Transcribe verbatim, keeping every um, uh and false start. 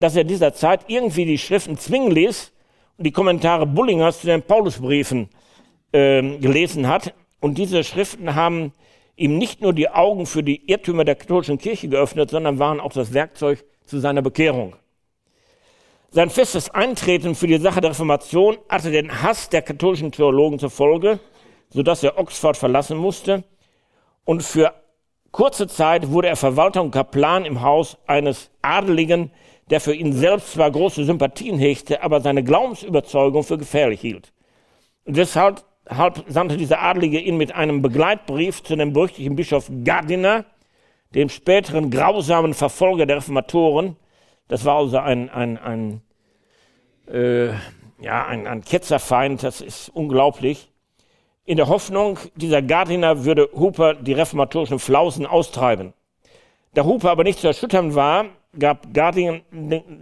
dass er dieser Zeit irgendwie die Schriften Zwinglis und die Kommentare Bullingers zu den Paulusbriefen äh, gelesen hat. Und diese Schriften haben ihm nicht nur die Augen für die Irrtümer der katholischen Kirche geöffnet, sondern waren auch das Werkzeug zu seiner Bekehrung. Sein festes Eintreten für die Sache der Reformation hatte den Hass der katholischen Theologen zur Folge, sodass er Oxford verlassen musste. Und für kurze Zeit wurde er Verwalter und Kaplan im Haus eines Adeligen, der für ihn selbst zwar große Sympathien hegte, aber seine Glaubensüberzeugung für gefährlich hielt. Und deshalb sandte dieser Adelige ihn mit einem Begleitbrief zu dem berüchtigten Bischof Gardiner, dem späteren grausamen Verfolger der Reformatoren. Das war also ein, ein, ein, äh, ja, ein, ein Ketzerfeind, das ist unglaublich. In der Hoffnung, dieser Gardiner würde Hooper die reformatorischen Flausen austreiben. Da Hooper aber nicht zu erschüttern war, gab Gardiner